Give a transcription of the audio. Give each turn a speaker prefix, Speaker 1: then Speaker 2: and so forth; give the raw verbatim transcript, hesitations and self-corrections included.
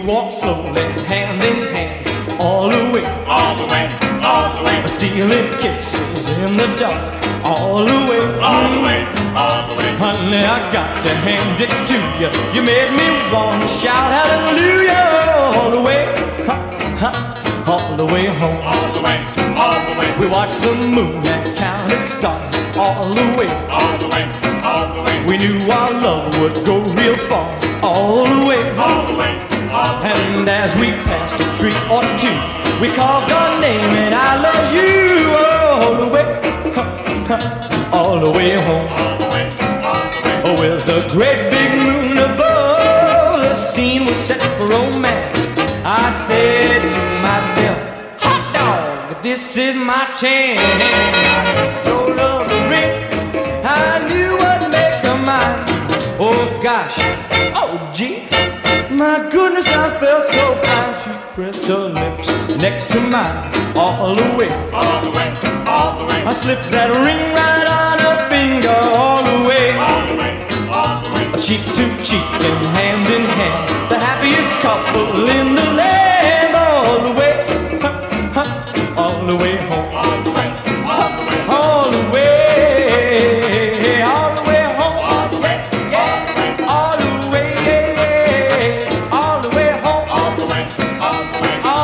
Speaker 1: walk slowly, hand in hand, all the way,
Speaker 2: all the way, all the way,
Speaker 1: stealing kisses in the dark, all the way,
Speaker 2: all the way, all the way.
Speaker 1: Honey, I got to hand it to you. You made me want to shout hallelujah all the way, ha, ha, all the way home.
Speaker 2: All the way, all the way.
Speaker 1: We watched the moon and counted stars all the way,
Speaker 2: all the way, all the way.
Speaker 1: We knew our love would go real far all the way,
Speaker 2: all the way, all the way.
Speaker 1: And as we passed a tree or two, we called our name and I love you all the way, ha, ha, all the way home.
Speaker 2: All the way, all the way.
Speaker 1: Oh, with the great big moon above, the scene was set for romance. I said to myself, hot dog, this is my chance. I told her the ring, I knew I'd make her mine. Oh gosh, oh gee, my goodness, I felt so fine. She pressed her lips next to mine all the way,
Speaker 2: all the way, all the way.
Speaker 1: I slipped that ring right on her finger all the way,
Speaker 2: all the way, all the way.
Speaker 1: cheek to cheek and hand in hand, the happiest couple in the land. All the way, ha, ha, all the way home.
Speaker 2: All the way, all the way.
Speaker 1: All the way, all the way home.
Speaker 2: All the way,
Speaker 1: yeah, all the way, all the way home.
Speaker 2: all the way, all the way.
Speaker 1: All